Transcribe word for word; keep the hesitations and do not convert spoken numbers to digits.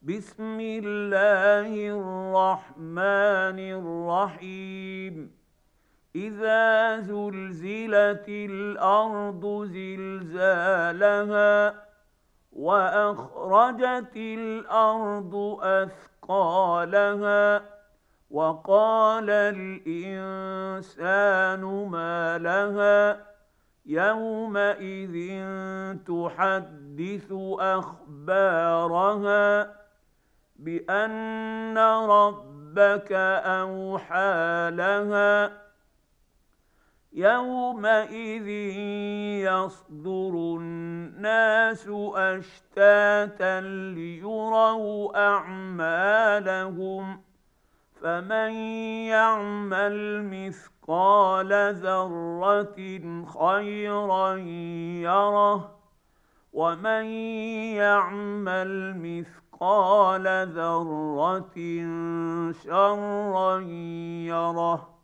بسم الله الرحمن الرحيم إذا زلزلت الأرض زلزالها وأخرجت الأرض أثقالها وقال الإنسان ما لها يومئذ تحدث أخبارها بأن ربك أوحى لها يومئذ يصدر الناس أشتاتا ليروا أعمالهم فمن يعمل مثقال ذرة خيرا يره ومن يعمل مثقال ذرة شرا يره